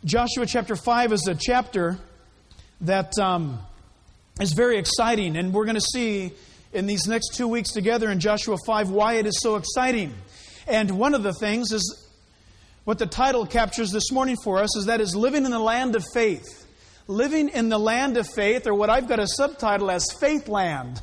Joshua chapter 5 is a chapter that is very exciting, and we're going to see in these next 2 weeks together in Joshua 5 why it is so exciting. And one of the things is what the title captures this morning for us, is that is living in the land of faith. Living in the land of faith, or what I've got a subtitle as Faith Land.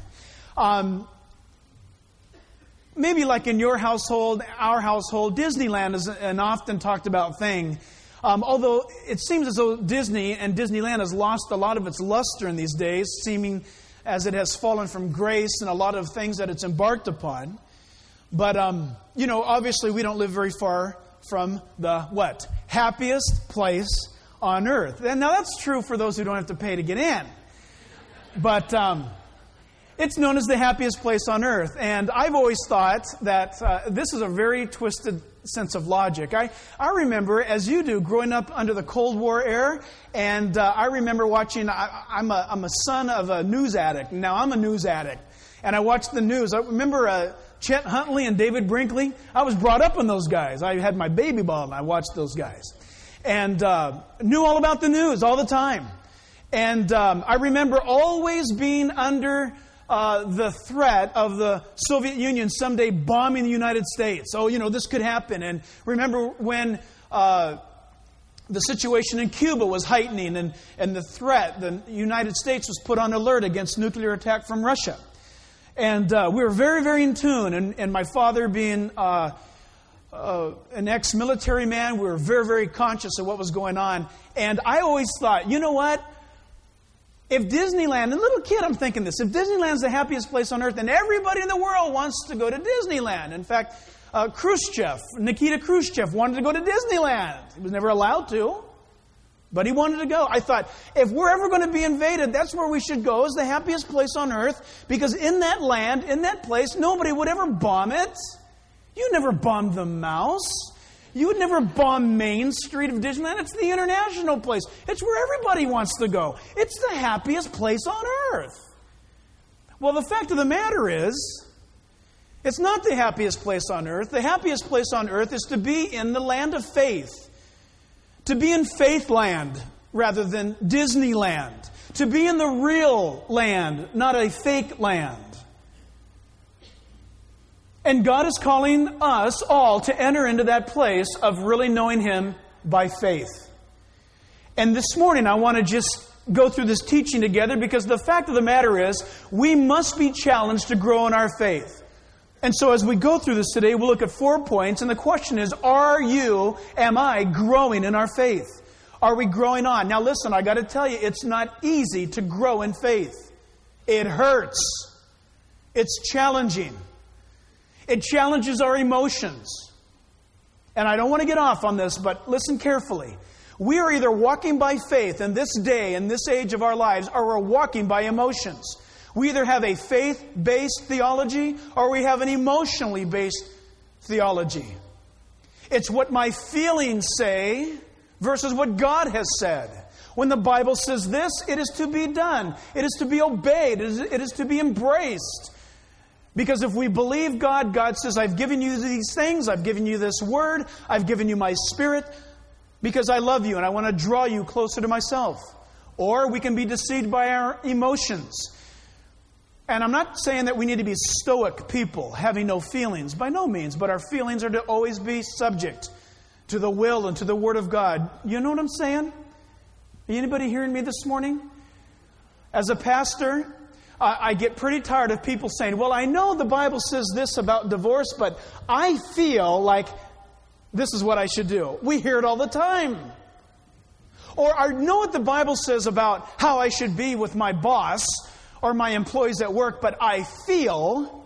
Maybe like in your household, our household, Disneyland is an often talked about thing. Although it seems as though Disney and Disneyland has lost a lot of its luster in these days, seeming as it has fallen from grace and a lot of things that it's embarked upon. But, obviously we don't live very far from the, what? Happiest place on earth. And now that's true for those who don't have to pay to get in. But it's known as the happiest place on earth. And I've always thought that this is a very twisted sense of logic. I remember, as you do, growing up under the Cold War era, and I remember watching, I'm a son of a news addict. Now I'm a news addict. And I watched the news. I remember Chet Huntley and David Brinkley. I was brought up on those guys. I had my baby ball and I watched those guys. And knew all about the news all the time. And I remember always being under the threat of the Soviet Union someday bombing the United States. Oh, this could happen. And remember when the situation in Cuba was heightening and the threat, the United States was put on alert against nuclear attack from Russia. And we were very, very in tune. And my father being an ex-military man, we were very, very conscious of what was going on. And I always thought, you know what? If Disneyland, a little kid, I'm thinking this, if Disneyland's the happiest place on earth, then everybody in the world wants to go to Disneyland. In fact, Nikita Khrushchev wanted to go to Disneyland. He was never allowed to, but he wanted to go. I thought, if we're ever going to be invaded, that's where we should go, is the happiest place on earth, because in that land, in that place, nobody would ever bomb it. You never bombed the Mouse. You would never bomb Main Street of Disneyland. It's the international place. It's where everybody wants to go. It's the happiest place on earth. Well, the fact of the matter is, it's not the happiest place on earth. The happiest place on earth is to be in the land of faith. To be in Faith Land rather than Disneyland. To be in the real land, not a fake land. And God is calling us all to enter into that place of really knowing Him by faith. And this morning I want to just go through this teaching together, because the fact of the matter is we must be challenged to grow in our faith. And so as we go through this today, we'll look at 4 points. And the question is, am I growing in our faith? Are we growing on? Now listen, I got to tell you, it's not easy to grow in faith. It hurts. It's challenging. It challenges our emotions. And I don't want to get off on this, but listen carefully. We are either walking by faith in this day, in this age of our lives, or we're walking by emotions. We either have a faith-based theology, or we have an emotionally based theology. It's what my feelings say versus what God has said. When the Bible says this, it is to be done. It is to be obeyed. It is to be embraced. Because if we believe God, God says, I've given you these things, I've given you this word, I've given you my Spirit, because I love you and I want to draw you closer to myself. Or we can be deceived by our emotions. And I'm not saying that we need to be stoic people, having no feelings, by no means, but our feelings are to always be subject to the will and to the Word of God. You know what I'm saying? Anybody hearing me this morning? As a pastor, I get pretty tired of people saying, well, I know the Bible says this about divorce, but I feel like this is what I should do. We hear it all the time. Or I know what the Bible says about how I should be with my boss or my employees at work, but I feel.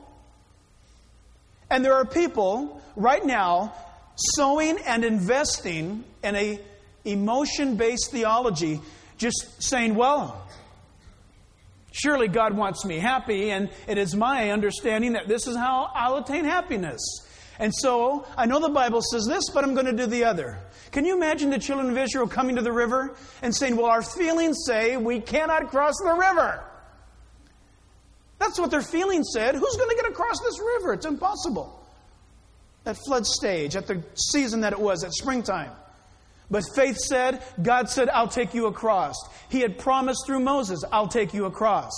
And there are people right now sowing and investing in a emotion-based theology, just saying, well, surely God wants me happy, and it is my understanding that this is how I'll attain happiness. And so, I know the Bible says this, but I'm going to do the other. Can you imagine the children of Israel coming to the river and saying, well, our feelings say we cannot cross the river. That's what their feelings said. Who's going to get across this river? It's impossible. At flood stage, at the season that it was, at springtime. But faith said, God said, I'll take you across. He had promised through Moses, I'll take you across.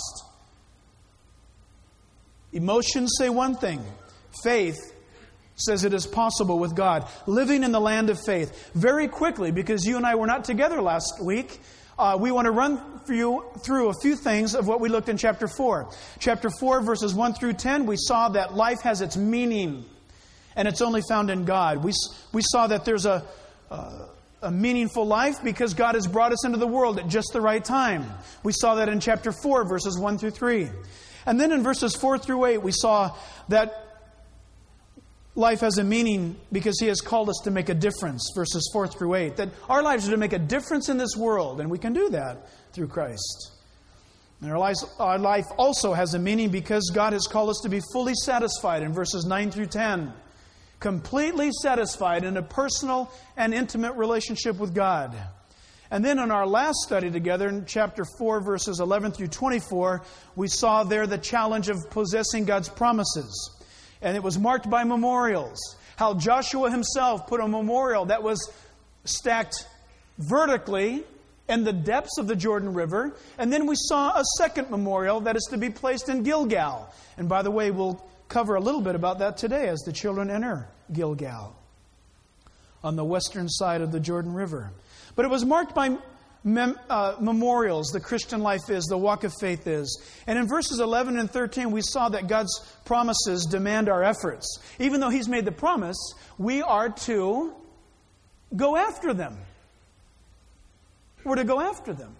Emotions say one thing. Faith says it is possible with God. Living in the land of faith. Very quickly, because you and I were not together last week, we want to run through a few things of what we looked in chapter 4. Chapter 4, verses 1 through 10, we saw that life has its meaning, and it's only found in God. We saw that there's a meaningful life because God has brought us into the world at just the right time. We saw that in chapter 4, verses 1 through 3. And then in verses 4 through 8, we saw that life has a meaning because He has called us to make a difference, verses 4 through 8. That our lives are to make a difference in this world, and we can do that through Christ. And our life also has a meaning because God has called us to be fully satisfied in verses 9 through 10. Completely satisfied in a personal and intimate relationship with God. And then in our last study together, in chapter 4, verses 11 through 24, we saw there the challenge of possessing God's promises. And it was marked by memorials. How Joshua himself put a memorial that was stacked vertically in the depths of the Jordan River. And then we saw a second memorial that is to be placed in Gilgal. And by the way, we'll cover a little bit about that today as the children enter Gilgal on the western side of the Jordan River. But it was marked by memorials. The Christian life is, the walk of faith is. And in verses 11 and 13, we saw that God's promises demand our efforts. Even though He's made the promise, we are to go after them. We're to go after them.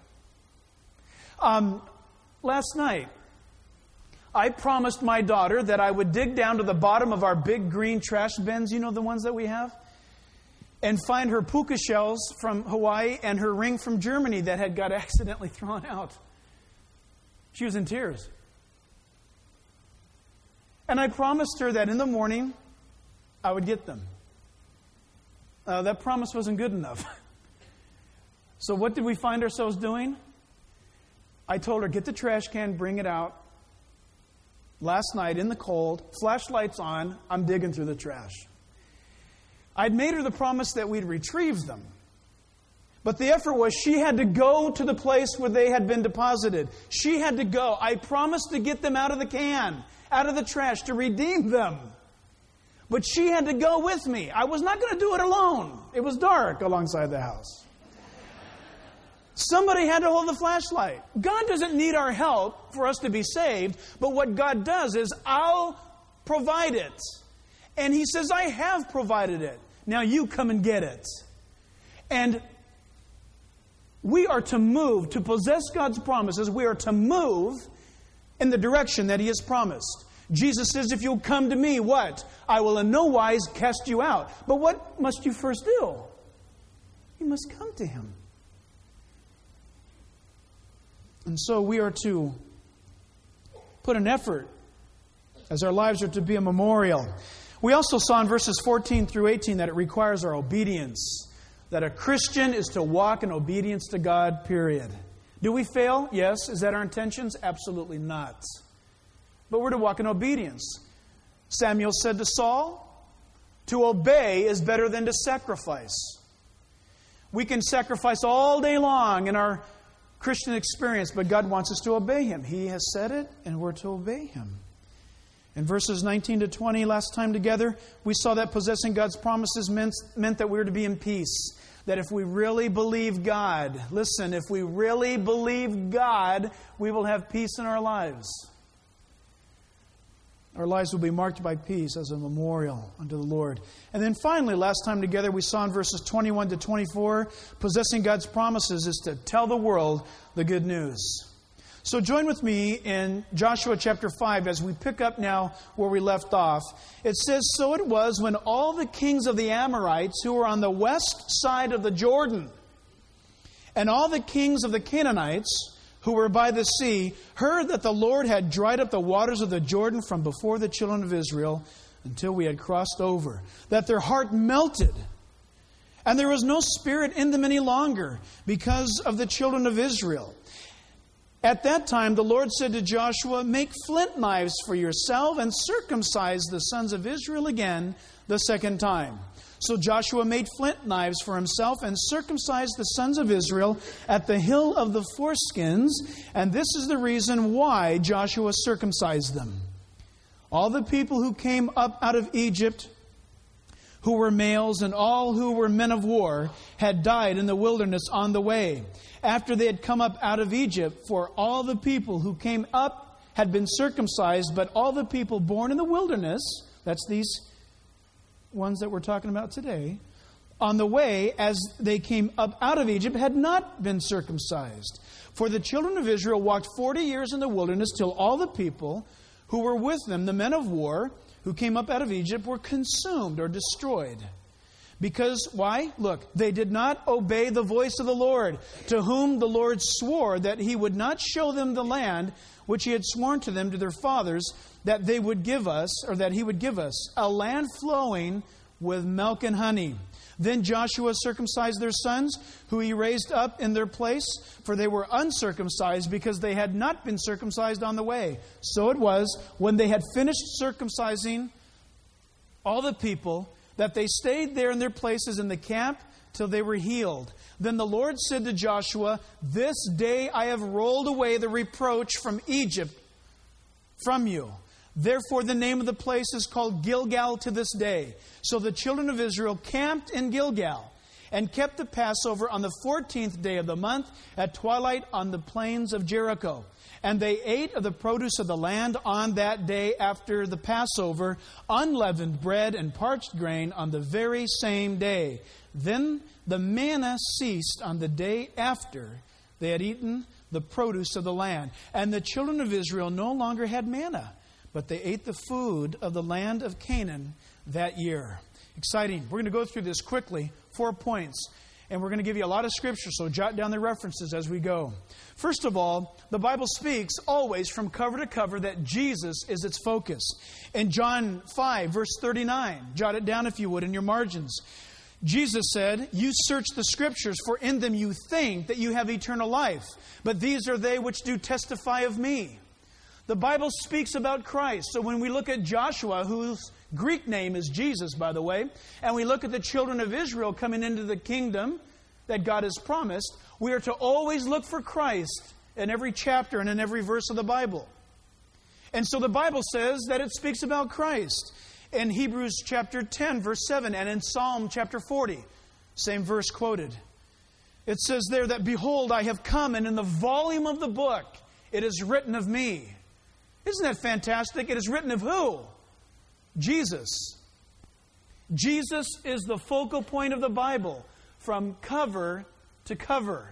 Last night, I promised my daughter that I would dig down to the bottom of our big green trash bins, you know, the ones that we have, and find her puka shells from Hawaii and her ring from Germany that had got accidentally thrown out. She was in tears. And I promised her that in the morning I would get them. That promise wasn't good enough. So what did we find ourselves doing? I told her, get the trash can, bring it out. Last night in the cold, flashlights on, I'm digging through the trash. I'd made her the promise that we'd retrieve them. But the effort was she had to go to the place where they had been deposited. She had to go. I promised to get them out of the can, out of the trash, to redeem them. But she had to go with me. I was not going to do it alone. It was dark alongside the house. Somebody had to hold the flashlight. God doesn't need our help for us to be saved, but what God does is, I'll provide it. And He says, I have provided it. Now you come and get it. And we are to move, to possess God's promises. We are to move in the direction that He has promised. Jesus says, if you'll come to me, what? I will in no wise cast you out. But what must you first do? You must come to Him. And so we are to put an effort, as our lives are to be a memorial. We also saw in verses 14 through 18 that it requires our obedience. That a Christian is to walk in obedience to God, period. Do we fail? Yes. Is that our intentions? Absolutely not. But we're to walk in obedience. Samuel said to Saul, to obey is better than to sacrifice. We can sacrifice all day long in our Christian experience, but God wants us to obey Him. He has said it, and we're to obey Him. In verses 19 to 20, last time together, we saw that possessing God's promises meant that we were to be in peace. That if we really believe God, listen, if we really believe God, we will have peace in our lives. Our lives will be marked by peace as a memorial unto the Lord. And then finally, last time together, we saw in verses 21 to 24, possessing God's promises is to tell the world the good news. So join with me in Joshua chapter 5 as we pick up now where we left off. It says, so it was when all the kings of the Amorites who were on the west side of the Jordan, and all the kings of the Canaanites who were by the sea, heard that the Lord had dried up the waters of the Jordan from before the children of Israel until we had crossed over, that their heart melted, and there was no spirit in them any longer because of the children of Israel. At that time, the Lord said to Joshua, make flint knives for yourself and circumcise the sons of Israel again the second time. So Joshua made flint knives for himself and circumcised the sons of Israel at the hill of the foreskins. And this is the reason why Joshua circumcised them. All the people who came up out of Egypt, who were males, and all who were men of war, had died in the wilderness on the way, after they had come up out of Egypt. For all the people who came up had been circumcised, but all the people born in the wilderness, that's these ones that we're talking about today, on the way as they came up out of Egypt, had not been circumcised. For the children of Israel walked 40 years in the wilderness till all the people who were with them, the men of war, who came up out of Egypt, were consumed or destroyed. Because, why? Look, they did not obey the voice of the Lord, to whom the Lord swore that He would not show them the land which He had sworn to them, to their fathers, that they would give us, or that He would give us, a land flowing with milk and honey. Then Joshua circumcised their sons, who he raised up in their place, for they were uncircumcised, because they had not been circumcised on the way. So it was, when they had finished circumcising all the people, that they stayed there in their places in the camp till they were healed. Then the Lord said to Joshua, "This day I have rolled away the reproach from Egypt from you." Therefore the name of the place is called Gilgal to this day. So the children of Israel camped in Gilgal and kept the Passover on the 14th day of the month at twilight on the plains of Jericho. And they ate of the produce of the land on that day after the Passover, unleavened bread and parched grain on the very same day. Then the manna ceased on the day after they had eaten the produce of the land. And the children of Israel no longer had manna, but they ate the food of the land of Canaan that year. Exciting. We're going to go through this quickly, 4 points. And we're going to give you a lot of scripture, so jot down the references as we go. First of all, the Bible speaks always from cover to cover that Jesus is its focus. In John 5, verse 39, jot it down if you would in your margins. Jesus said, "You search the Scriptures, for in them you think that you have eternal life. But these are they which do testify of me." The Bible speaks about Christ. So when we look at Joshua, whose Greek name is Jesus, by the way, and we look at the children of Israel coming into the kingdom that God has promised, we are to always look for Christ in every chapter and in every verse of the Bible. And so the Bible says that it speaks about Christ in Hebrews chapter 10, verse 7, and in Psalm chapter 40, same verse quoted. It says there that, "Behold, I have come, and in the volume of the book it is written of me." Isn't that fantastic? It is written of who? Jesus. Jesus is the focal point of the Bible from cover to cover.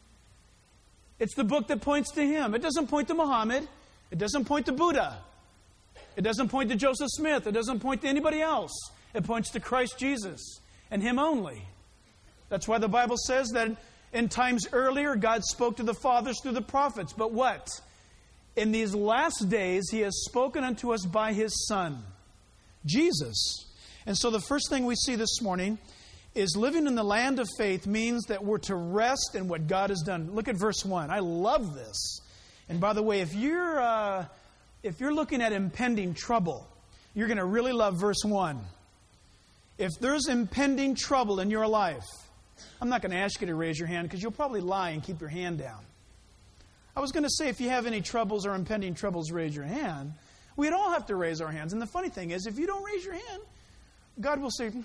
It's the book that points to Him. It doesn't point to Muhammad. It doesn't point to Buddha. It doesn't point to Joseph Smith. It doesn't point to anybody else. It points to Christ Jesus and Him only. That's why the Bible says that in times earlier, God spoke to the fathers through the prophets. But what? In these last days, He has spoken unto us by His Son, Jesus. And so the first thing we see this morning is living in the land of faith means that we're to rest in what God has done. Look at verse 1. I love this. And by the way, if you're looking at impending trouble, you're going to really love verse 1. If there's impending trouble in your life, I'm not going to ask you to raise your hand because you'll probably lie and keep your hand down. I was going to say, if you have any troubles or impending troubles, raise your hand. We'd all have to raise our hands. And the funny thing is, if you don't raise your hand, God will say,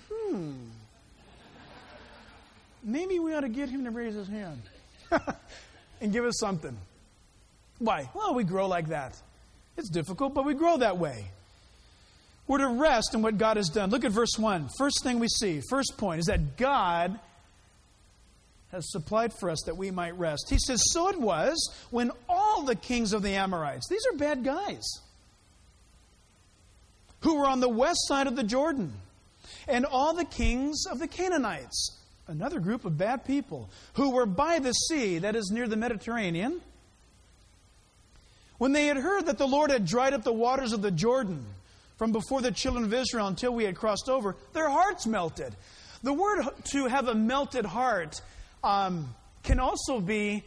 maybe we ought to get him to raise his hand and give us something. Why? Well, we grow like that. It's difficult, but we grow that way. We're to rest in what God has done. Look at verse 1. First thing we see, first point, is that God has supplied for us that we might rest. He says, so it was when all the kings of the Amorites, these are bad guys, who were on the west side of the Jordan, and all the kings of the Canaanites, another group of bad people, who were by the sea, that is near the Mediterranean, when they had heard that the Lord had dried up the waters of the Jordan from before the children of Israel until we had crossed over, their hearts melted. The word to have a melted heart can also be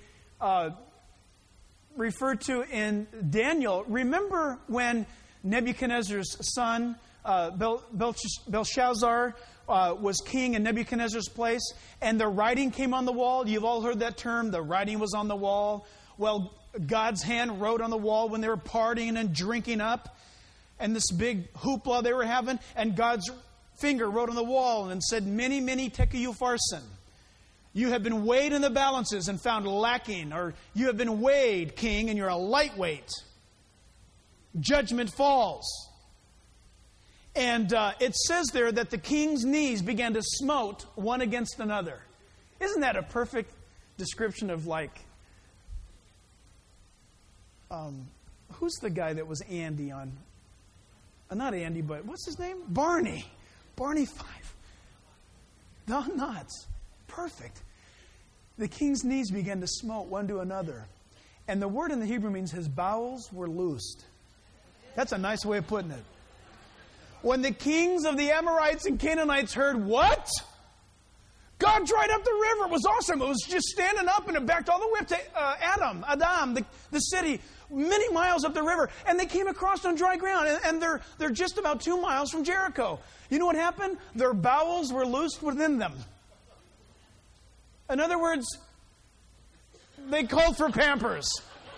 referred to in Daniel. Remember when Nebuchadnezzar's son, Belshazzar, was king in Nebuchadnezzar's place, and the writing came on the wall. You've all heard that term, the writing was on the wall. Well, God's hand wrote on the wall when they were partying and drinking up, and this big hoopla they were having, and God's finger wrote on the wall and said, "Many, many tekeyupharsin. You have been weighed in the balances and found lacking," or "You have been weighed, king, and you're a lightweight. Judgment falls." And it says there that the king's knees began to smote one against another. Isn't that a perfect description of who's the guy that was Andy on? Not Andy, but what's his name? Barney. Barney Fife. Don Knotts. Perfect. The king's knees began to smote one to another. And the word in the Hebrew means his bowels were loosed. That's a nice way of putting it. When the kings of the Amorites and Canaanites heard, what? God dried up the river. It was awesome. It was just standing up, and it backed all the way up to Adam, the city, many miles up the river. And they came across on dry ground, and they're just about 2 miles from Jericho. You know what happened? Their bowels were loosed within them. In other words, they called for Pampers.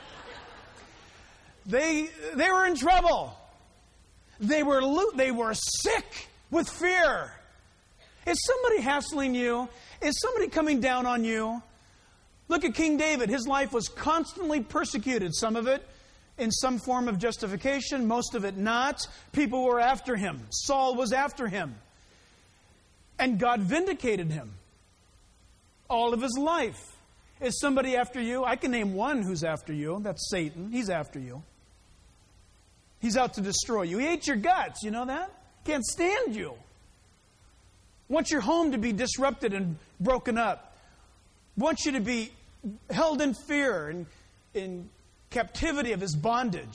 They were in trouble. They were sick with fear. Is somebody hassling you? Is somebody coming down on you? Look at King David. His life was constantly persecuted. Some of it in some form of justification, most of it not. People were after him. Saul was after him. And God vindicated him all of his life. Is somebody after you? I can name one who's after you. That's Satan. He's after you. He's out to destroy you. He hates your guts. You know that? Can't stand you. Wants your home to be disrupted and broken up. Wants you to be held in fear and in captivity of his bondage.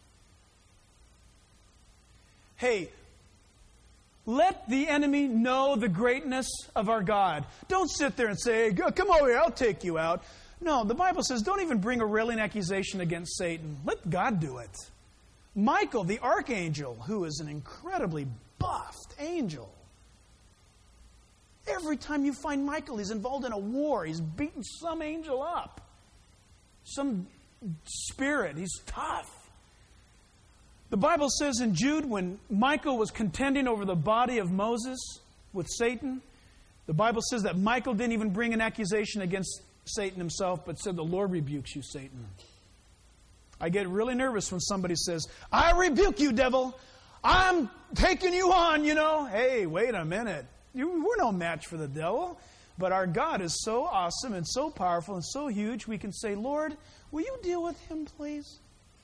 Hey, let the enemy know the greatness of our God. Don't sit there and say, hey, come over here, I'll take you out. No, the Bible says don't even bring a railing accusation against Satan. Let God do it. Michael, the archangel, who is an incredibly buffed angel. Every time you find Michael, he's involved in a war. He's beating some angel up. Some spirit. He's tough. The Bible says in Jude, when Michael was contending over the body of Moses with Satan, the Bible says that Michael didn't even bring an accusation against Satan himself, but said, the Lord rebukes you, Satan. I get really nervous when somebody says, I rebuke you, devil. I'm taking you on, you know. Hey, wait a minute. We're no match for the devil. But our God is so awesome and so powerful and so huge, we can say, Lord, will you deal with him, please?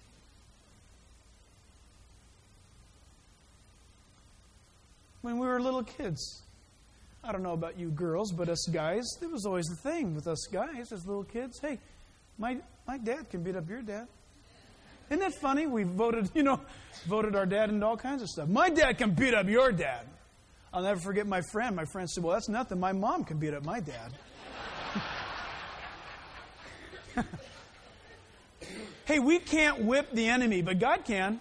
When we were little kids, I don't know about you girls, but us guys, it was always the thing with us guys as little kids. Hey, my dad can beat up your dad. Isn't that funny? We voted our dad into all kinds of stuff. My dad can beat up your dad. I'll never forget my friend. My friend said, well, that's nothing. My mom can beat up my dad. Hey, we can't whip the enemy, but God can.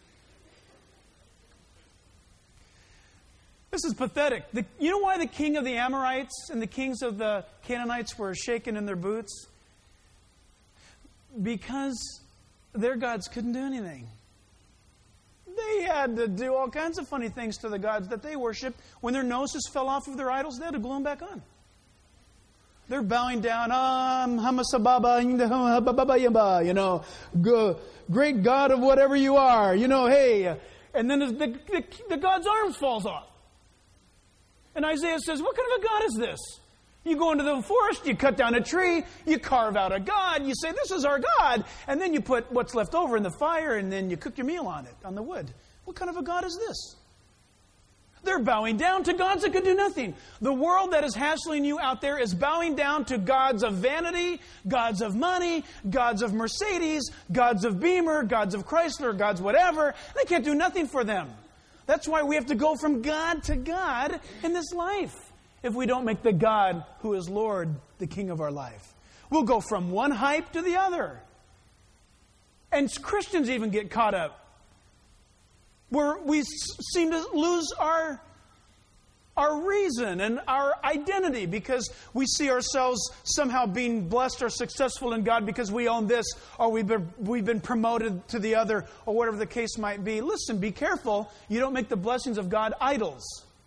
This is pathetic. You know why the king of the Amorites and the kings of the Canaanites were shaking in their boots? Because their gods couldn't do anything. They had to do all kinds of funny things to the gods that they worshiped. When their noses fell off of their idols, they had to glue them back on. They're bowing down, great God of whatever you are, hey. And then the God's arms falls off. And Isaiah says, what kind of a God is this? You go into the forest, you cut down a tree, you carve out a god, you say, this is our God. And then you put what's left over in the fire, and then you cook your meal on it, on the wood. What kind of a God is this? They're bowing down to gods that could do nothing. The world that is hassling you out there is bowing down to gods of vanity, gods of money, gods of Mercedes, gods of Beamer, gods of Chrysler, gods whatever. They can't do nothing for them. That's why we have to go from God to God in this life. If we don't make the God who is Lord the king of our life. We'll go from one hype to the other. And Christians even get caught up. Where we seem to lose our our reason and our identity, because we see ourselves somehow being blessed or successful in God because we own this, or we've been promoted to the other, or whatever the case might be. Listen, be careful. You don't make the blessings of God idols.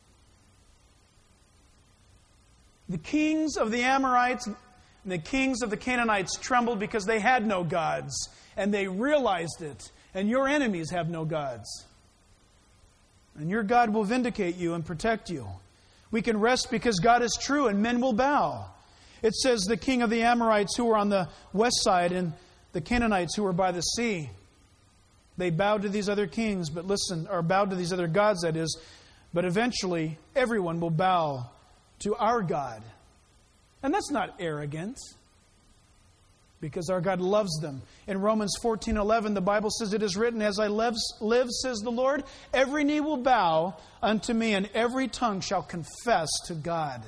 The kings of the Amorites and the kings of the Canaanites trembled because they had no gods, and they realized it. And your enemies have no gods. And your God will vindicate you and protect you. We can rest because God is true and men will bow. It says the king of the Amorites who were on the west side and the Canaanites who were by the sea. They bowed to these other kings, but listen, or bowed to these other gods, that is. But eventually, everyone will bow to our God. And that's not arrogance, because our God loves them. In Romans 14:11, the Bible says, "It is written, as I live, says the Lord, every knee will bow unto me, and every tongue shall confess to God."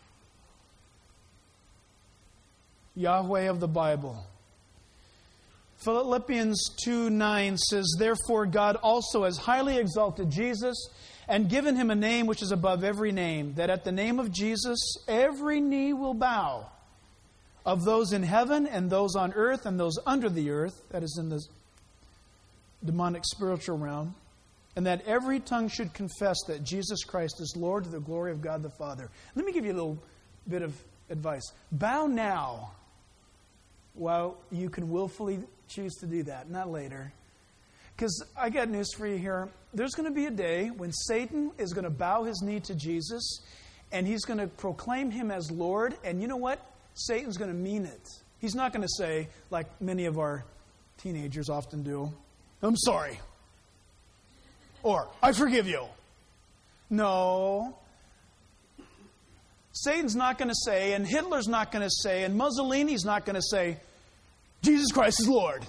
Yahweh of the Bible. Philippians 2:9 says, "Therefore God also has highly exalted Jesus, and given him a name which is above every name, that at the name of Jesus every knee will bow, of those in heaven and those on earth and those under the earth," that is in the demonic spiritual realm, "and that every tongue should confess that Jesus Christ is Lord, to the glory of God the Father." Let me give you a little bit of advice. Bow now while you can willfully choose to do that, not later. Because I got news for you here. There's going to be a day when Satan is going to bow his knee to Jesus, and he's going to proclaim him as Lord. And you know what? Satan's going to mean it. He's not going to say, like many of our teenagers often do, "I'm sorry," or "I forgive you." No. Satan's not going to say, and Hitler's not going to say, and Mussolini's not going to say, "Jesus Christ is Lord."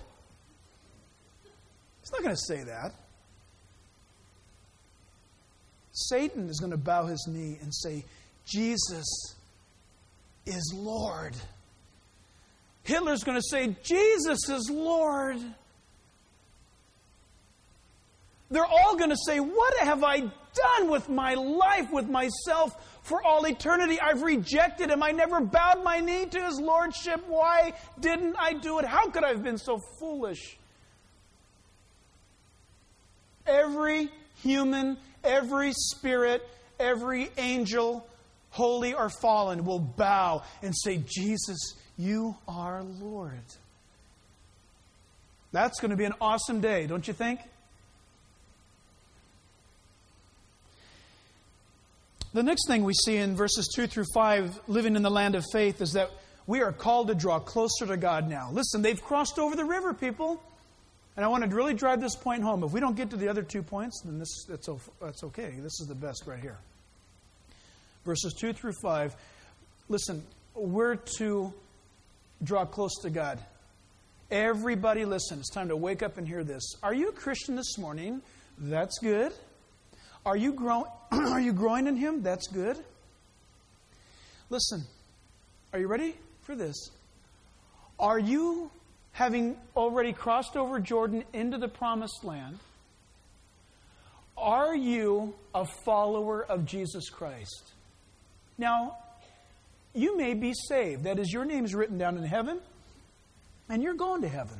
He's not going to say that. Satan is going to bow his knee and say, "Jesus is Lord." Hitler's going to say, "Jesus is Lord." They're all going to say, "What have I done with my life, with myself, for all eternity? I've rejected him. I never bowed my knee to his lordship. Why didn't I do it? How could I have been so foolish?" Every human, every spirit, every angel, holy or fallen, will bow and say, "Jesus, you are Lord." That's going to be an awesome day, don't you think? The next thing we see in verses 2 through 5, living in the land of faith, is that we are called to draw closer to God now. Listen, they've crossed over the river, people. And I want to really drive this point home. If we don't get to the other 2 points, then that's okay. This is the best right here. Verses 2 through 5. Listen, we're to draw close to God. Everybody listen. It's time to wake up and hear this. Are you a Christian this morning? That's good. Are you growing in Him? That's good. Listen, are you ready for this? Are you, having already crossed over Jordan into the promised land, are you a follower of Jesus Christ? Now, you may be saved. That is, your name's written down in heaven, and you're going to heaven.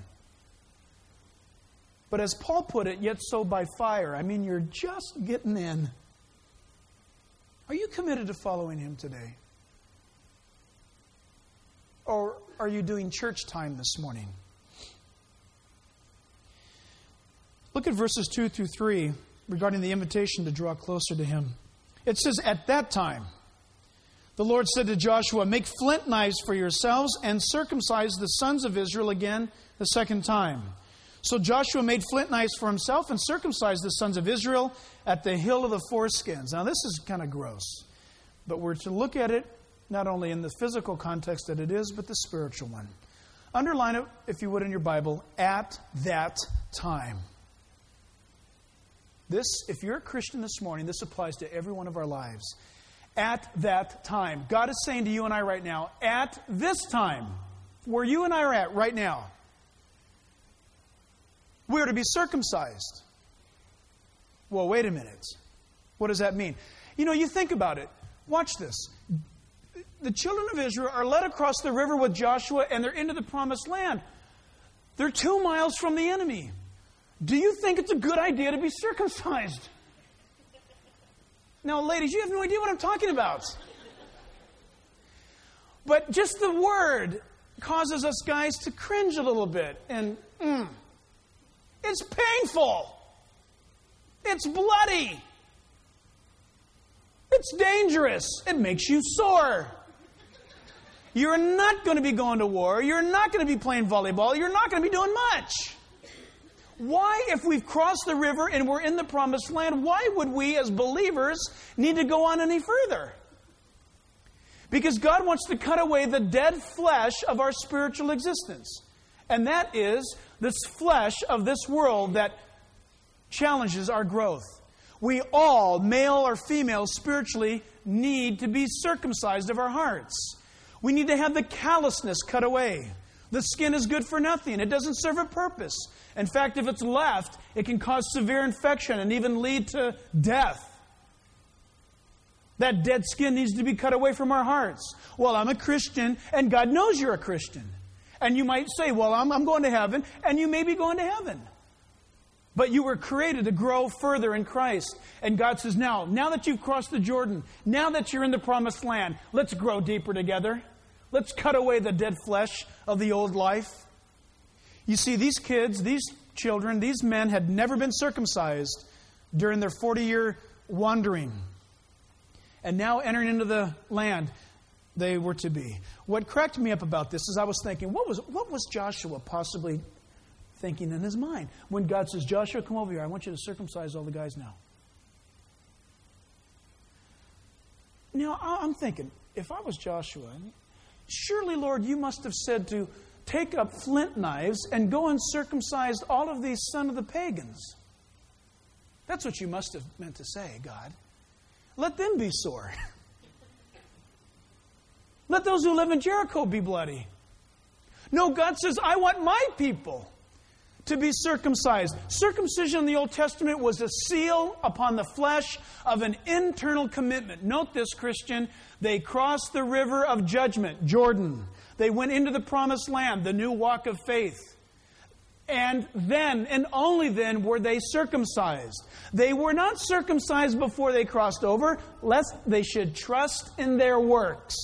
But as Paul put it, yet so by fire. I mean, you're just getting in. Are you committed to following Him today? Or are you doing church time this morning? Look at verses 2 through 3 regarding the invitation to draw closer to Him. It says, "At that time, the Lord said to Joshua, make flint knives for yourselves and circumcise the sons of Israel again the second time. So Joshua made flint knives for himself and circumcised the sons of Israel at the hill of the foreskins." Now this is kind of gross, but we're to look at it not only in the physical context that it is, but the spiritual one. Underline it, if you would, in your Bible, "at that time." This, if you're a Christian this morning, this applies to every one of our lives. At that time. God is saying to you and I right now, at this time, where you and I are at right now, we're to be circumcised. Well, wait a minute. What does that mean? You know, you think about it. Watch this. The children of Israel are led across the river with Joshua, and they're into the promised land. They're 2 miles from the enemy. Do you think it's a good idea to be circumcised? Now, ladies, you have no idea what I'm talking about. But just the word causes us guys to cringe a little bit. And it's painful. It's bloody. It's dangerous. It makes you sore. You're not going to be going to war. You're not going to be playing volleyball. You're not going to be doing much. Why, if we've crossed the river and we're in the promised land, why would we as believers need to go on any further? Because God wants to cut away the dead flesh of our spiritual existence. And that is this flesh of this world that challenges our growth. We all, male or female, spiritually need to be circumcised of our hearts. We need to have the callousness cut away. The skin is good for nothing. It doesn't serve a purpose. In fact, if it's left, it can cause severe infection and even lead to death. That dead skin needs to be cut away from our hearts. Well, I'm a Christian, and God knows you're a Christian. And you might say, well, I'm going to heaven, and you may be going to heaven. But you were created to grow further in Christ. And God says, now that you've crossed the Jordan, now that you're in the promised land, let's grow deeper together. Let's cut away the dead flesh of the old life. You see, these kids, these children, these men had never been circumcised during their 40-year wandering. And now entering into the land they were to be. What cracked me up about this is I was thinking, what was Joshua possibly thinking in his mind when God says, Joshua, come over here. I want you to circumcise all the guys now. Now, I'm thinking, if I was Joshua, surely, Lord, you must have said to take up flint knives and go and circumcise all of these sons of the pagans. That's what you must have meant to say, God. Let them be sore. Let those who live in Jericho be bloody. No, God says, I want my people to be circumcised. Circumcision in the Old Testament was a seal upon the flesh of an internal commitment. Note this, Christian. They crossed the river of judgment, Jordan. They went into the promised land, the new walk of faith. And then, and only then, were they circumcised. They were not circumcised before they crossed over, lest they should trust in their works.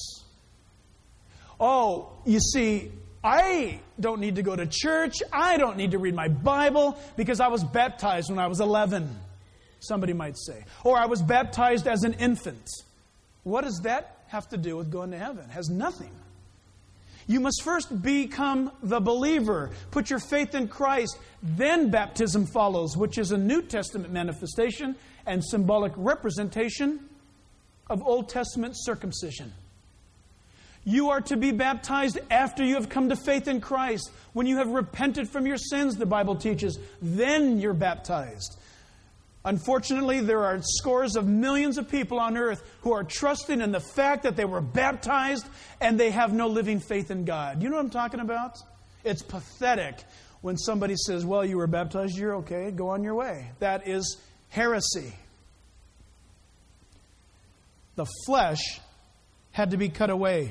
Oh, you see, I don't need to go to church. I don't need to read my Bible because I was baptized when I was 11, somebody might say. Or I was baptized as an infant. What does that have to do with going to heaven? It has nothing. You must first become the believer. Put your faith in Christ. Then baptism follows, which is a New Testament manifestation and symbolic representation of Old Testament circumcision. You are to be baptized after you have come to faith in Christ. When you have repented from your sins, the Bible teaches, then you're baptized. Unfortunately, there are scores of millions of people on earth who are trusting in the fact that they were baptized and they have no living faith in God. You know what I'm talking about? It's pathetic when somebody says, well, you were baptized, you're okay, go on your way. That is heresy. The flesh had to be cut away.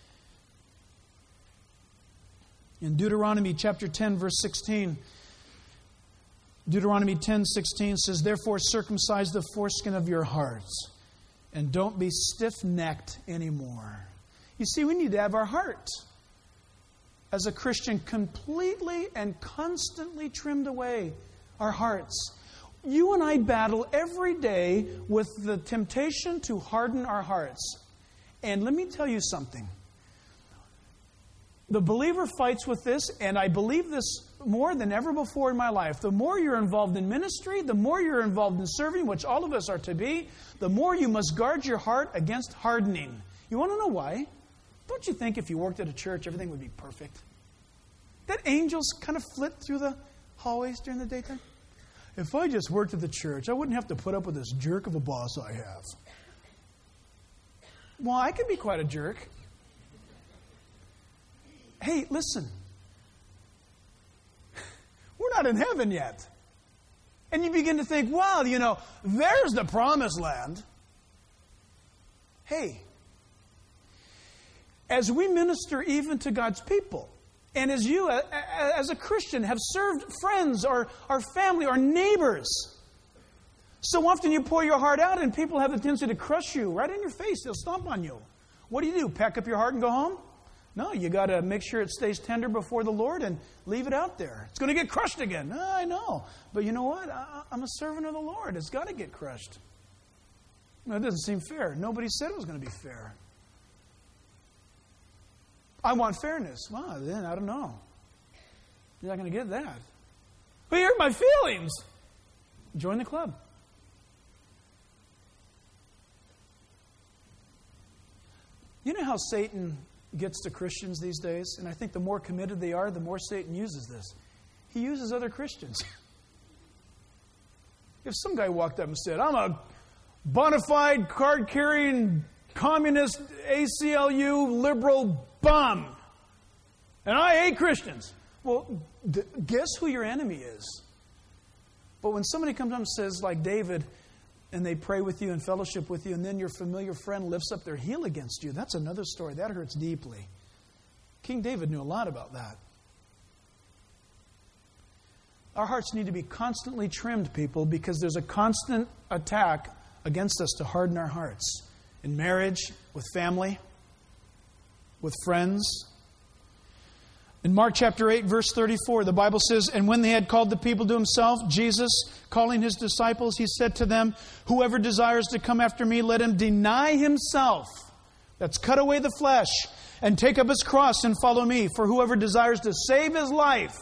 In Deuteronomy chapter 10, verse 16, Deuteronomy 10:16 says, therefore circumcise the foreskin of your hearts and don't be stiff-necked anymore. You see, we need to have our heart as a Christian completely and constantly trimmed away, our hearts. You and I battle every day with the temptation to harden our hearts. And let me tell you something. The believer fights with this, and I believe this more than ever before in my life. The more you're involved in ministry, the more you're involved in serving, which all of us are to be, the more you must guard your heart against hardening. You want to know why? Don't you think if you worked at a church, everything would be perfect? That angels kind of flit through the hallways during the daytime? If I just worked at the church, I wouldn't have to put up with this jerk of a boss I have. Well, I could be quite a jerk. Hey, listen. We're not in heaven yet. And you begin to think, wow, there's the promised land. Hey, as we minister even to God's people, and as you, as a Christian, have served friends or our family or neighbors, so often you pour your heart out and people have the tendency to crush you right in your face. They'll stomp on you. What do? Pack up your heart and go home? No, you got to make sure it stays tender before the Lord and leave it out there. It's going to get crushed again. I know. But you know what? I'm a servant of the Lord. It's got to get crushed. No, it doesn't seem fair. Nobody said it was going to be fair. I want fairness. Well, then I don't know. You're not going to get that. But you hurt my feelings. Join the club. You know how Satan gets to Christians these days? And I think the more committed they are, the more Satan uses this. He uses other Christians. If some guy walked up and said, I'm a bona fide, card-carrying, communist, ACLU, liberal bum, and I hate Christians. Well, guess who your enemy is? But when somebody comes up and says, like David, and they pray with you and fellowship with you, and then your familiar friend lifts up their heel against you, that's another story. That hurts deeply. King David knew a lot about that. Our hearts need to be constantly trimmed, people, because there's a constant attack against us to harden our hearts. In marriage, with family, with friends. In Mark chapter 8, verse 34, the Bible says, and when they had called the people to himself, Jesus, calling his disciples, he said to them, whoever desires to come after me, let him deny himself. That's cut away the flesh and take up his cross and follow me. For whoever desires to save his life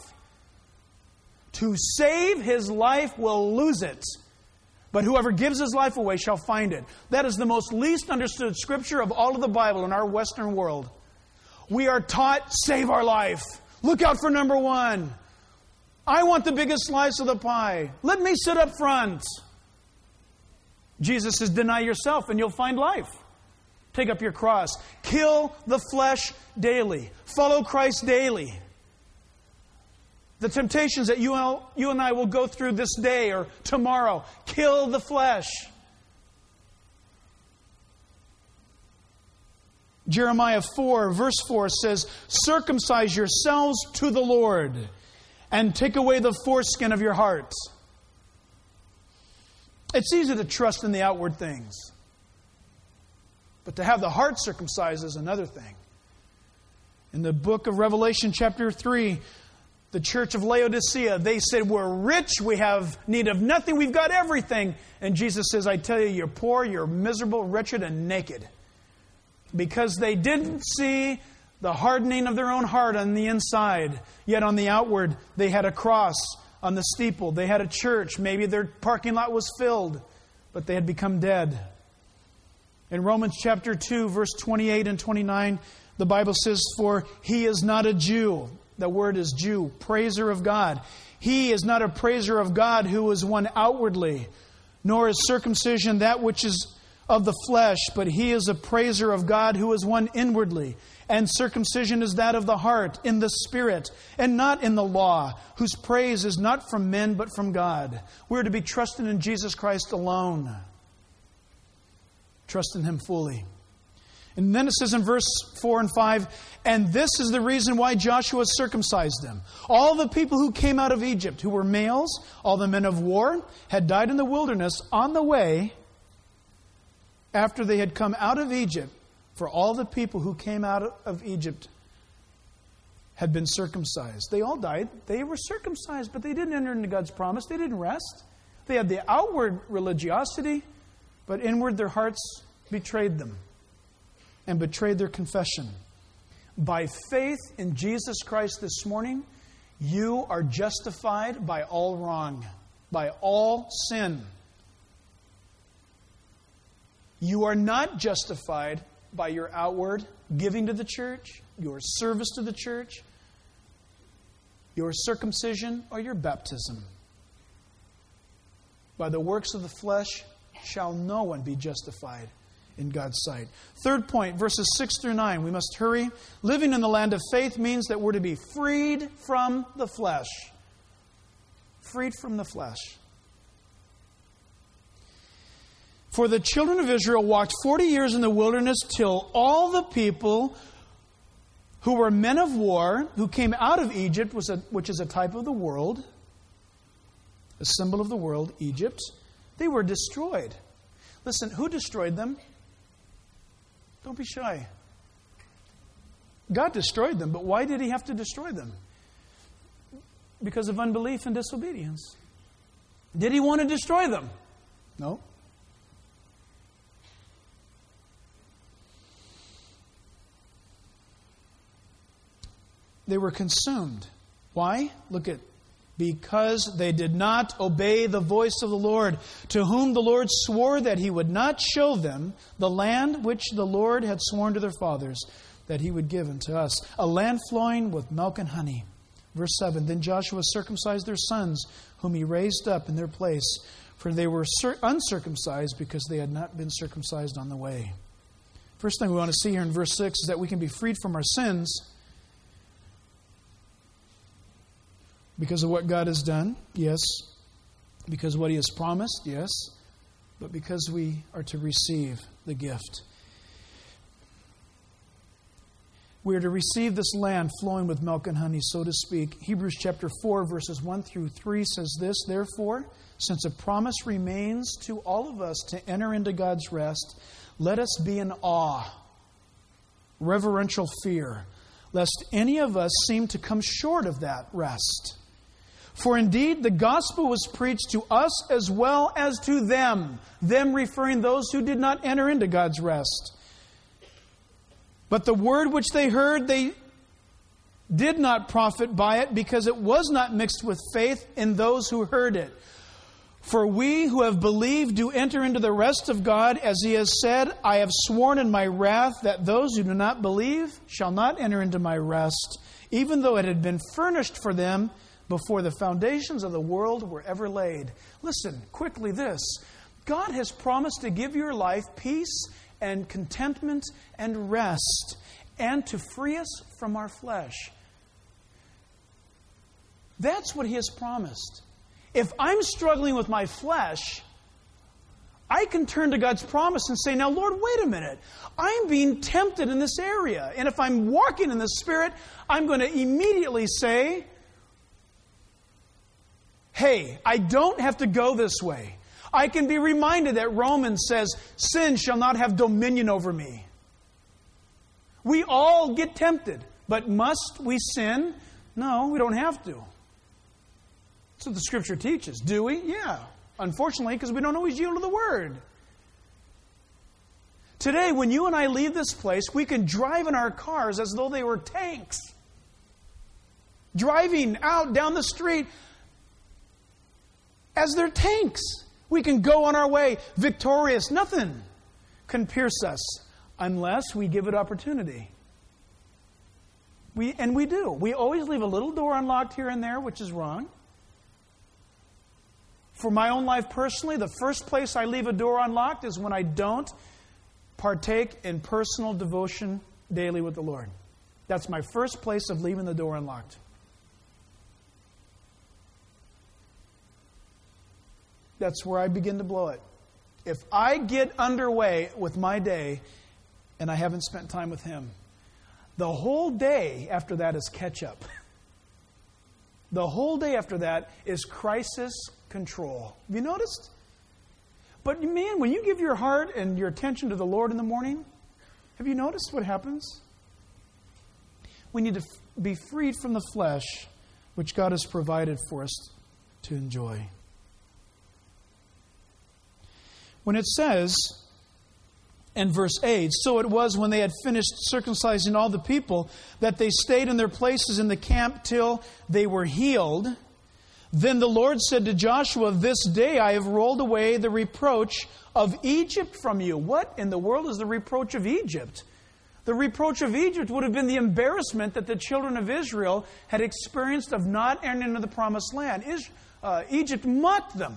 will lose it. But whoever gives his life away shall find it. That is the most least understood scripture of all of the Bible in our Western world. We are taught, save our life. Look out for number one. I want the biggest slice of the pie. Let me sit up front. Jesus says, deny yourself and you'll find life. Take up your cross. Kill the flesh daily. Follow Christ daily. The temptations that you and I will go through this day or tomorrow. Kill the flesh. Jeremiah 4, verse 4 says, circumcise yourselves to the Lord and take away the foreskin of your heart. It's easy to trust in the outward things. But to have the heart circumcised is another thing. In the book of Revelation chapter 3, the church of Laodicea, they said, we're rich, we have need of nothing, we've got everything. And Jesus says, I tell you, you're poor, you're miserable, wretched, and naked. Because they didn't see the hardening of their own heart on the inside. Yet on the outward, they had a cross on the steeple. They had a church. Maybe their parking lot was filled, but they had become dead. In Romans chapter 2, verse 28 and 29, the Bible says, for he is not a Jew. The word is Jew, praiser of God. He is not a praiser of God who is one outwardly, nor is circumcision that which is of the flesh, but he is a praiser of God who is one inwardly. And circumcision is that of the heart, in the Spirit, and not in the law, whose praise is not from men, but from God. We're to be trusting in Jesus Christ alone. Trust in Him fully. And then it says in verse 4 and 5, and this is the reason why Joshua circumcised them. All the people who came out of Egypt, who were males, all the men of war, had died in the wilderness on the way after they had come out of Egypt. For all the people who came out of Egypt had been circumcised. They all died. They were circumcised, but they didn't enter into God's promise. They didn't rest. They had the outward religiosity, but inward their hearts betrayed them and betrayed their confession. By faith in Jesus Christ this morning, you are justified by all wrong, by all sin. You are not justified by your outward giving to the church, your service to the church, your circumcision, or your baptism. By the works of the flesh shall no one be justified in God's sight. Third point, verses 6 through 9. We must hurry. Living in the land of faith means that we're to be freed from the flesh. Freed from the flesh. For the children of Israel walked 40 years in the wilderness till all the people who were men of war, who came out of Egypt, which is a type of the world, a symbol of the world, Egypt, they were destroyed. Listen, who destroyed them? Don't be shy. God destroyed them, but why did He have to destroy them? Because of unbelief and disobedience. Did He want to destroy them? No. They were consumed. Why? Look at, because they did not obey the voice of the Lord, to whom the Lord swore that He would not show them the land which the Lord had sworn to their fathers, that He would give unto us, a land flowing with milk and honey. Verse 7, Then Joshua circumcised their sons, whom he raised up in their place, for they were uncircumcised because they had not been circumcised on the way. First thing we want to see here in verse 6 is that we can be freed from our sins because of what God has done, yes. Because of what He has promised, yes. But because we are to receive the gift. We are to receive this land flowing with milk and honey, so to speak. Hebrews chapter 4, verses 1 through 3 says this, Therefore, since a promise remains to all of us to enter into God's rest, let us be in awe, reverential fear, lest any of us seem to come short of that rest. For indeed, the gospel was preached to us as well as to them referring those who did not enter into God's rest. But the word which they heard, they did not profit by it, because it was not mixed with faith in those who heard it. For we who have believed do enter into the rest of God, as He has said, I have sworn in my wrath that those who do not believe shall not enter into my rest, even though it had been furnished for them before the foundations of the world were ever laid. Listen, quickly this. God has promised to give your life peace and contentment and rest, and to free us from our flesh. That's what He has promised. If I'm struggling with my flesh, I can turn to God's promise and say, now, Lord, wait a minute. I'm being tempted in this area. And if I'm walking in the Spirit, I'm going to immediately say, hey, I don't have to go this way. I can be reminded that Romans says, sin shall not have dominion over me. We all get tempted, but must we sin? No, we don't have to. That's what the Scripture teaches. Do we? Yeah. Unfortunately, because we don't always yield to the Word. Today, when you and I leave this place, we can drive in our cars as though they were tanks. Driving out down the street as they're tanks. We can go on our way victorious. Nothing can pierce us unless we give it opportunity. We do. We always leave a little door unlocked here and there, which is wrong. For my own life personally, the first place I leave a door unlocked is when I don't partake in personal devotion daily with the Lord. That's my first place of leaving the door unlocked. That's where I begin to blow it. If I get underway with my day and I haven't spent time with Him, the whole day after that is catch up. The whole day after that is crisis control. Have you noticed? But man, when you give your heart and your attention to the Lord in the morning, have you noticed what happens? We need to be freed from the flesh, which God has provided for us to enjoy. When it says in verse 8, so it was when they had finished circumcising all the people that they stayed in their places in the camp till they were healed. Then the Lord said to Joshua, this day I have rolled away the reproach of Egypt from you. What in the world is the reproach of Egypt? The reproach of Egypt would have been the embarrassment that the children of Israel had experienced of not entering into the promised land. Egypt mocked them.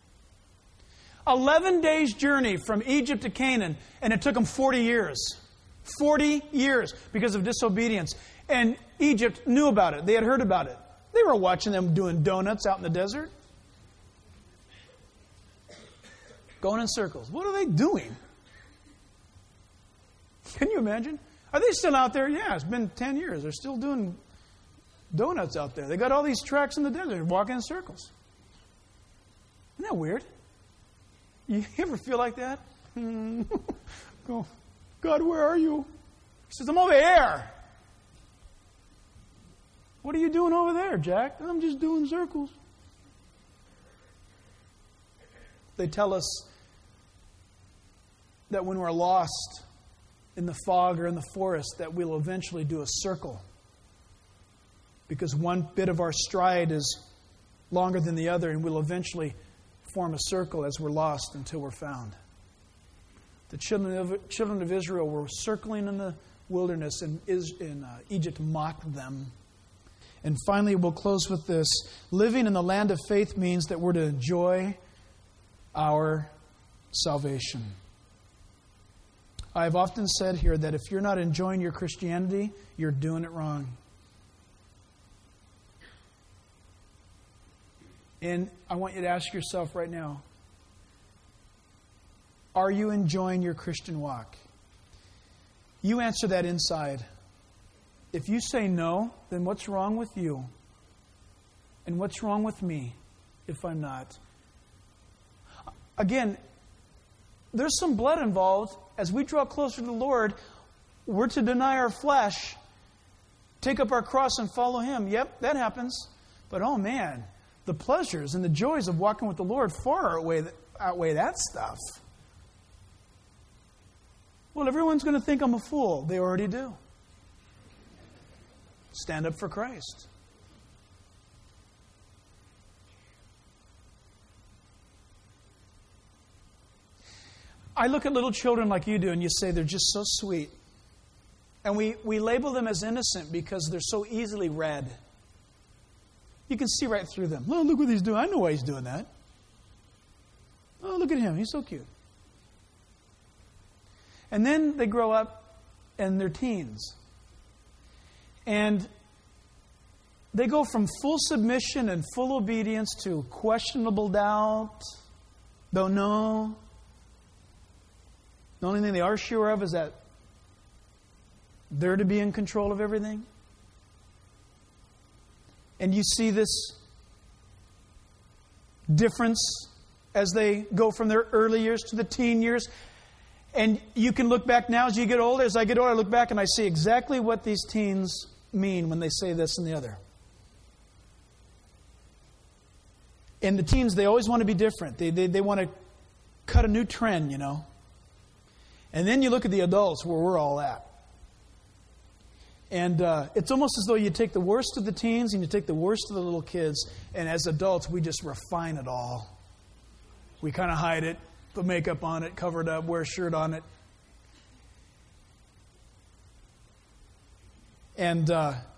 11 days journey from Egypt to Canaan, and it took them 40 years. 40 years because of disobedience. And Egypt knew about it. They had heard about it. They were watching them doing donuts out in the desert. Going in circles. What are they doing? Can you imagine? Are they still out there? Yeah, it's been 10 years. They're still doing donuts out there. They got all these tracks in the desert, walking in circles. Isn't that weird? You ever feel like that? Go, God, where are you? He says, I'm over here. What are you doing over there, Jack? I'm just doing circles. They tell us that when we're lost in the fog or in the forest, that we'll eventually do a circle. Because one bit of our stride is longer than the other, and we'll eventually form a circle as we're lost until we're found. The children of Israel were circling in the wilderness, and Egypt mocked them. And finally, we'll close with this. Living in the land of faith means that we're to enjoy our salvation. I've often said here that if you're not enjoying your Christianity, you're doing it wrong. And I want you to ask yourself right now, are you enjoying your Christian walk? You answer that inside. If you say no, then what's wrong with you? And what's wrong with me if I'm not? Again, there's some blood involved. As we draw closer to the Lord, we're to deny our flesh, take up our cross and follow Him. Yep, that happens. But oh man, the pleasures and the joys of walking with the Lord far outweigh that stuff. Well, everyone's going to think I'm a fool. They already do. Stand up for Christ. I look at little children like you do, and you say they're just so sweet. And we label them as innocent because they're so easily read. You can see right through them. Oh, look what he's doing. I know why he's doing that. Oh, look at him. He's so cute. And then they grow up and they're teens. And they go from full submission and full obedience to questionable doubt, don't know. The only thing they are sure of is that they're to be in control of everything. And you see this difference as they go from their early years to the teen years. And you can look back now as you get older. As I get older, I look back and I see exactly what these teens mean when they say this and the other. And the teens, they always want to be different. They want to cut a new trend, you know. And then you look at the adults where we're all at. And it's almost as though you take the worst of the teens and you take the worst of the little kids, and as adults, we just refine it all. We kind of hide it, put makeup on it, cover it up, wear a shirt on it. And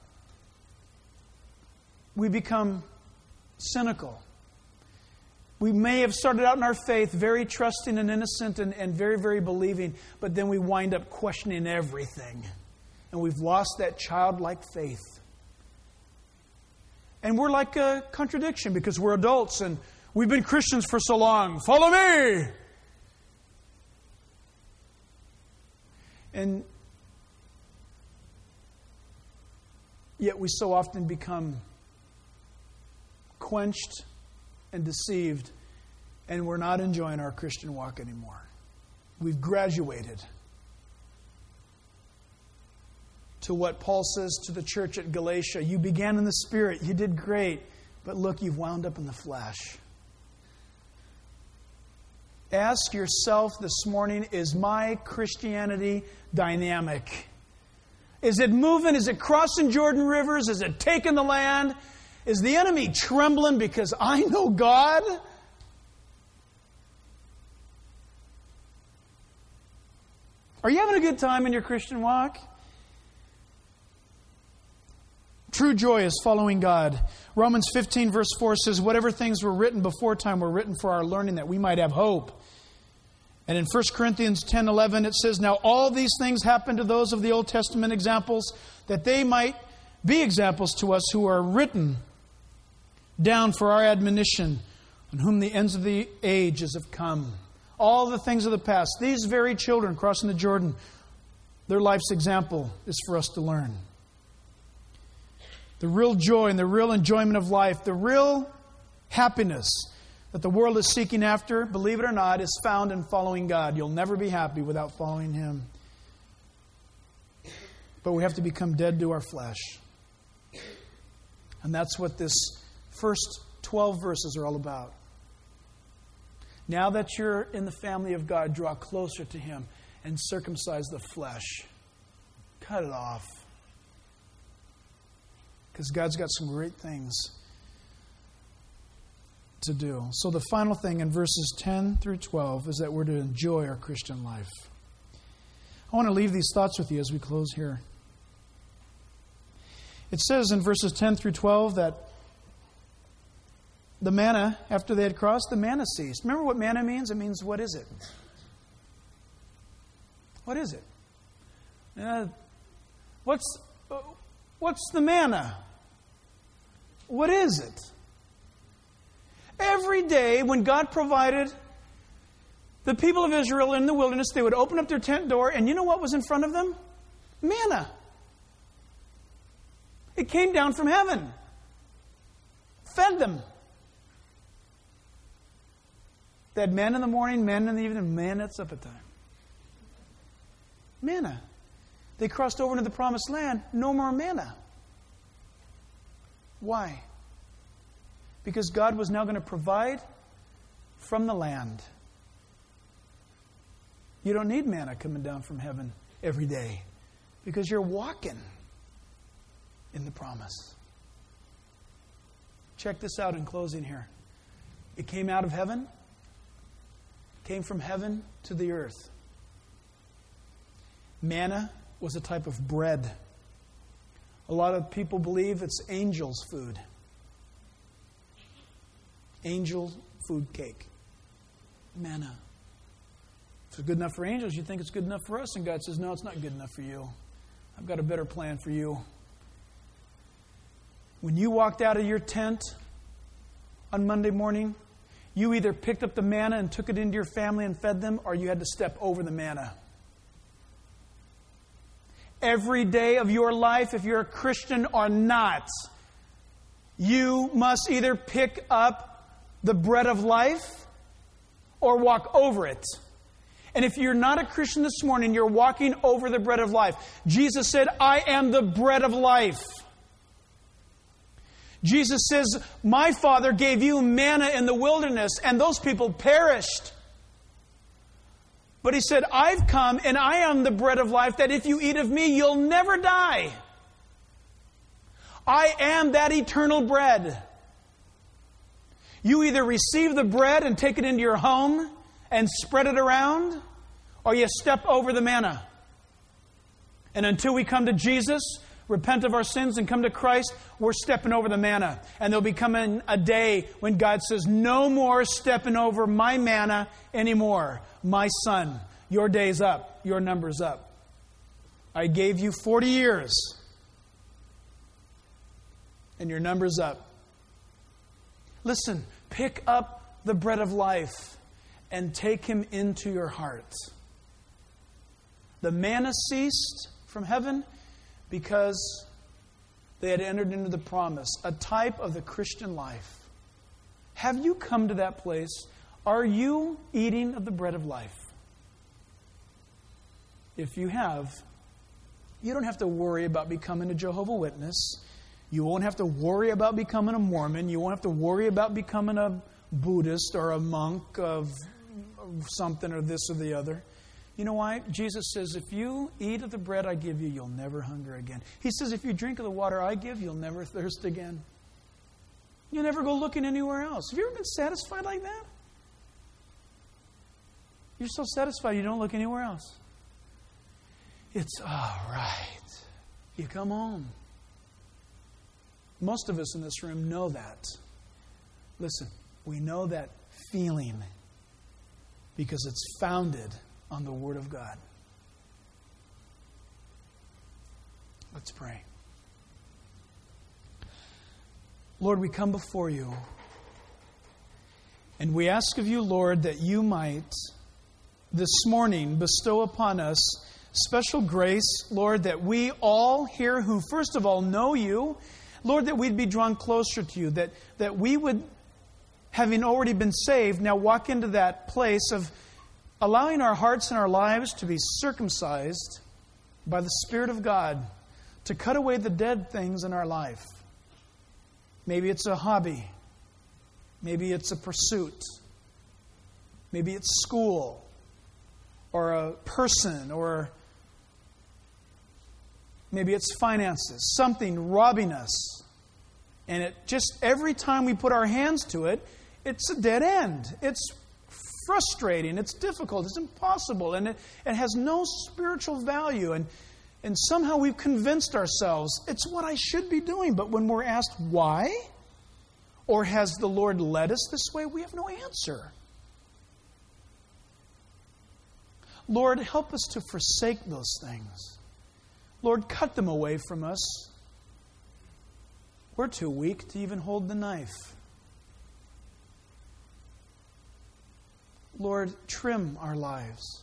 we become cynical. We may have started out in our faith very trusting and innocent and very, very believing, but then we wind up questioning everything. And we've lost that childlike faith. And we're like a contradiction because we're adults and we've been Christians for so long. Follow me! And yet we so often become quenched and deceived, and we're not enjoying our Christian walk anymore. We've graduated to what Paul says to the church at Galatia. You began in the Spirit, you did great, but look, you've wound up in the flesh. Ask yourself this morning, is my Christianity dynamic? Is it moving? Is it crossing Jordan rivers? Is it taking the land? Is the enemy trembling because I know God? Are you having a good time in your Christian walk? True joy is following God. Romans 15 verse 4 says, whatever things were written before time were written for our learning, that we might have hope. And in 1 Corinthians 10:11 it says, now all these things happened to those of the Old Testament examples, that they might be examples to us who are written down for our admonition, on whom the ends of the ages have come. all the things of the past. These very children crossing the Jordan, their life's example is for us to learn. The real joy and the real enjoyment of life, the real happiness that the world is seeking after, believe it or not, is found in following God. You'll never be happy without following Him. But we have to become dead to our flesh. And that's what this first 12 verses are all about. Now that you're in the family of God, draw closer to Him and circumcise the flesh. Cut it off. Because God's got some great things to do. So the final thing in verses 10 through 12 is that we're to enjoy our Christian life. I want to leave these thoughts with you as we close here. It says in verses 10 through 12 that the manna, after they had crossed, the manna ceased. Remember what manna means? It means, what is it? What is it? What's the manna? What is it? Every day when God provided the people of Israel in the wilderness, they would open up their tent door, and you know what was in front of them? Manna. It came down from heaven. Fed them. They had manna in the morning, manna in the evening, manna at supper time. Manna. They crossed over into the promised land, no more manna. Why? Because God was now going to provide from the land. You don't need manna coming down from heaven every day because you're walking in the promise. Check this out in closing here. It came out of heaven, came from heaven to the earth. Manna was a type of bread. A lot of people believe it's angels' food. Angel food cake. Manna. If it's good enough for angels, you think it's good enough for us. And God says, no, it's not good enough for you. I've got a better plan for you. When you walked out of your tent on Monday morning, you either picked up the manna and took it into your family and fed them, or you had to step over the manna. Every day of your life, if you're a Christian or not, you must either pick up the bread of life or walk over it. And if you're not a Christian this morning, you're walking over the bread of life. Jesus said, I am the bread of life. Jesus says, my Father gave you manna in the wilderness, and those people perished. But He said, I've come and I am the bread of life, that if you eat of me, you'll never die. I am that eternal bread. You either receive the bread and take it into your home and spread it around, or you step over the manna. And until we come to Jesus, repent of our sins and come to Christ, we're stepping over the manna. And there'll be coming a day when God says, no more stepping over my manna anymore. My son, your day's up. Your number's up. I gave you 40 years. And your number's up. Listen, pick up the bread of life and take Him into your heart. The manna ceased from heaven because they had entered into the promise, a type of the Christian life. Have you come to that place? Are you eating of the bread of life? If you have, you don't have to worry about becoming a Jehovah's Witness. You won't have to worry about becoming a Mormon. You won't have to worry about becoming a Buddhist or a monk of something or this or the other. You know why? Jesus says, if you eat of the bread I give you, you'll never hunger again. He says, if you drink of the water I give, you'll never thirst again. You'll never go looking anywhere else. Have you ever been satisfied like that? You're so satisfied you don't look anywhere else. It's all right. You come home. Most of us in this room know that. Listen, we know that feeling because it's founded on the Word of God. Let's pray. Lord, we come before you, and we ask of you, Lord, that you might this morning bestow upon us special grace, Lord, that we all here who first of all know You, Lord, that we'd be drawn closer to You, that we would, having already been saved, now walk into that place of allowing our hearts and our lives to be circumcised by the Spirit of God to cut away the dead things in our life. Maybe it's a hobby. Maybe it's a pursuit. Maybe it's school or a person, or maybe it's finances, something robbing us. And it just, every time we put our hands to it, it's a dead end. It's frustrating, it's difficult, it's impossible, and it has no spiritual value. And somehow we've convinced ourselves it's what I should be doing. But when we're asked why, or has the Lord led us this way, we have no answer. Lord, help us to forsake those things. Lord, cut them away from us. We're too weak to even hold the knife. Lord, trim our lives.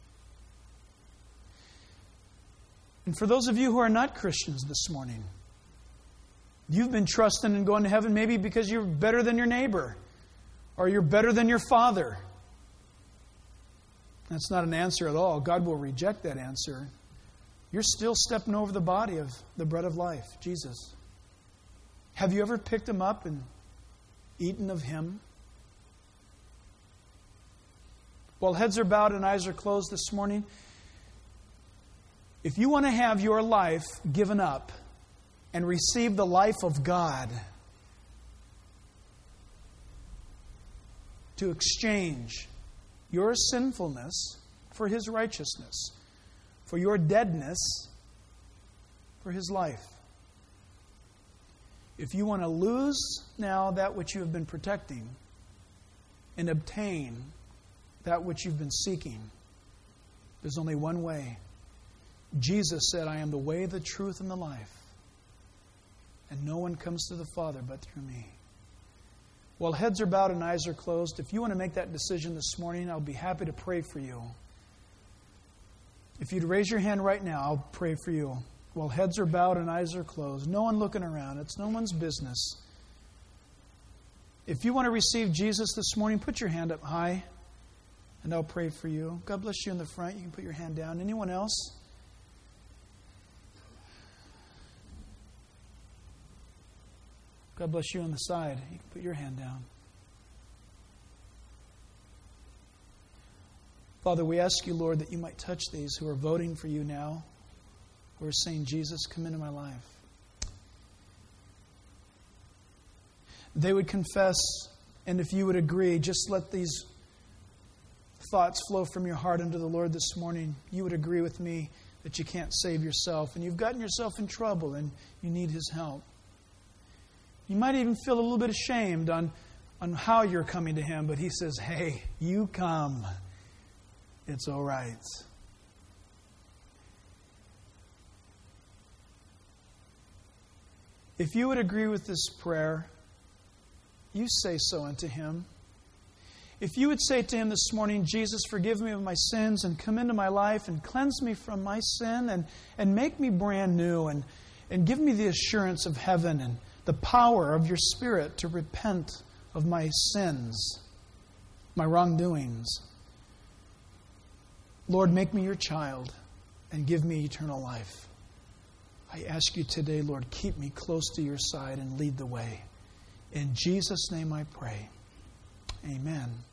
And for those of you who are not Christians this morning, you've been trusting and going to heaven maybe because you're better than your neighbor, or you're better than your father. That's not an answer at all. God will reject that answer. You're still stepping over the body of the bread of life, Jesus. Have you ever picked Him up and eaten of Him? While heads are bowed and eyes are closed this morning, if you want to have your life given up and receive the life of God, to exchange your sinfulness for His righteousness, for your deadness for His life. If you want to lose now that which you have been protecting and obtain that which you've been seeking, there's only one way. Jesus said, I am the way, the truth, and the life. And no one comes to the Father but through me. While heads are bowed and eyes are closed, if you want to make that decision this morning, I'll be happy to pray for you. If you'd raise your hand right now, I'll pray for you. While heads are bowed and eyes are closed, no one looking around. It's no one's business. If you want to receive Jesus this morning, put your hand up high, and I'll pray for you. God bless you in the front. You can put your hand down. Anyone else? God bless you on the side. You can put your hand down. Father, we ask You, Lord, that You might touch these who are voting for You now, who are saying, Jesus, come into my life. They would confess, and if you would agree, just let these thoughts flow from your heart unto the Lord this morning. You would agree with me that you can't save yourself, and you've gotten yourself in trouble, and you need His help. You might even feel a little bit ashamed on how you're coming to Him, but He says, hey, you come. It's all right. If you would agree with this prayer, you say so unto Him. If you would say to Him this morning, Jesus, forgive me of my sins and come into my life and cleanse me from my sin and make me brand new and give me the assurance of heaven and the power of Your Spirit to repent of my sins, my wrongdoings. Lord, make me Your child and give me eternal life. I ask You today, Lord, keep me close to Your side and lead the way. In Jesus' name I pray. Amen.